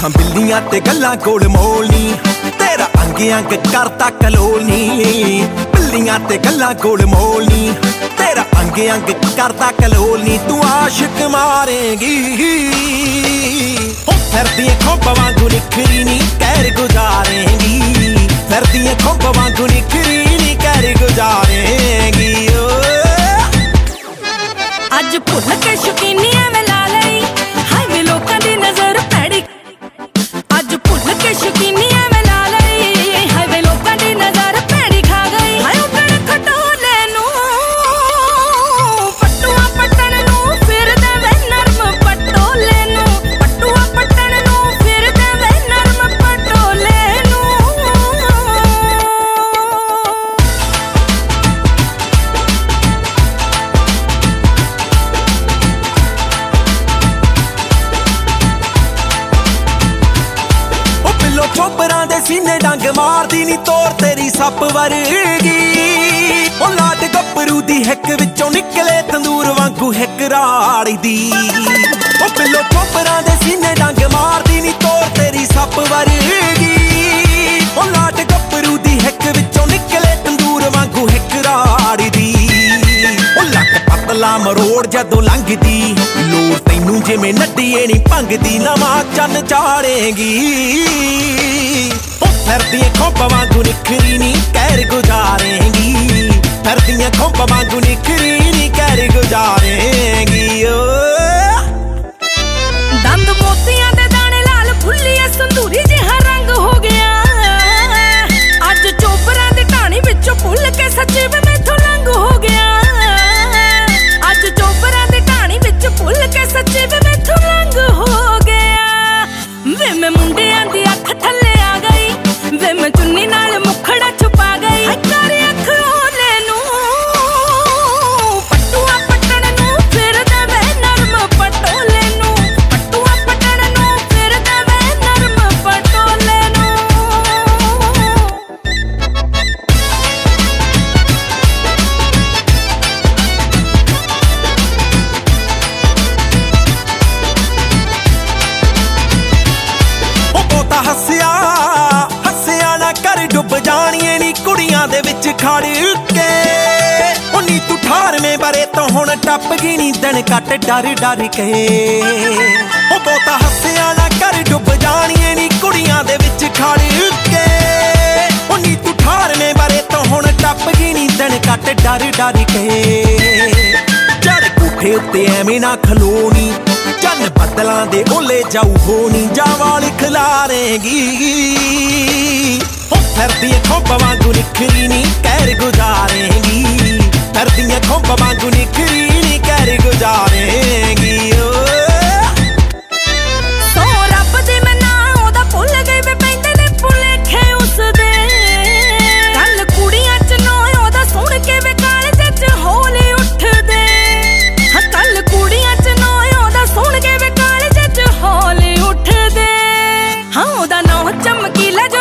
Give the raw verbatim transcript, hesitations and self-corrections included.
हाँ बिल्लियां ते गल्लां कोल मोल नी तेरा अंग अंग करता कलोल नी बिल्लियां ते गल्लां कोल मोल नी तेरा अंग अंग करता कलोल नी तू आशिक मारेगी फिरदी खुंब वांगू निखरी नी कहर गुजारेगी फिरदी खुंब वांगू निखरी नी कहर गुजारेगी अज भुल के शौकीनियां में ला लई हाय वे लोकां दी नजर पैड़ी अज भुल के शौकीनियां में ला लई हाय वे लोकां दी नजर पैड़ी खा गई हाय उधर खटोले नू पट्टुआ पट्टन नू फिर दे वे नरम पटोले नू पट्टुआ पट्टन नू फिर दे वे नरम पटोले नू चोपरां दे सीने डंग मारदी नी तोर तेरी सप वरगी ओ लाट गप्परू दी हिक विचों निकले तंदूर वांगू हिक राड़ी दी ओ पिलो चोपरां दे सीने डंग मारदी नी तोर तेरी सप वरगी ओ लाट गप्परू दी हिक विचों निकले तंदूर वांगू हिक राड़ी दी ओ लक पतला मरोड़ जदों लंघदी लोर तैनू जिवें नड्डीए नी भंगदी नवां चन्न चाड़ेगी फिरदी खुंब वांगू निखरी नी कहर गुजारेगी फिरदी खुंब वांगू निखरी नी कहर गुजारेगी दंद मोतियां दे दाने लाल फुल्लिया संदूरी जिहा रंग हो गया अज चोपरां दी ढाणी विचों भुल के सच्चे वे मैथों लंघ हो गया अज चोपरां दी ढाणी विच भुल के सच्चे वे मैथों लंघ हो गया वे मैं मुंडियां दी अख थल्ले आ गई वे मैं चुन्नी नाल मुखड़ा छुपा गई कर अख ओले नू पट्टुआ पट्टन नू फिर दे वे नरम पटोले नू पट्टुआ पट्टन नू फिर दे वे नरम पटोले नू ओ पोता हस्सिया डुब जानिए नी कुड़ियां दे विच खड़ के ओ नी तू अठारवें बारे तो हुण टप गई नी दिन कट डर डर के ओ बहुता हस्सिया ना कर डुब जानिए नी कुड़ियां दे विच खड़ के ओ नी तू अठारवें बारे तो हुण टप गई नी दिन कट डर डर के चढ़ कोठे उत्ते एवें ना खलोनी चन्न बदलां दे ओले जाऊ होनी जावाल खिलारेगी फिरदी खुंब वांगू निखरी नी कहर गुजारेगी फिरदी खुंब वांगू निखरी नी कहर गुजारेगी सो रब दे मैं नां ओदा भुल गई वे पैंदे ने भुलेखे उसदे कल कुड़ियां च नोए ओदा सुन के वे कालज च होले उठदे हां कल कुड़ियां च नोए ओदा सुन के वे कालज च होले उठदे हां ओदा नौ चमकीला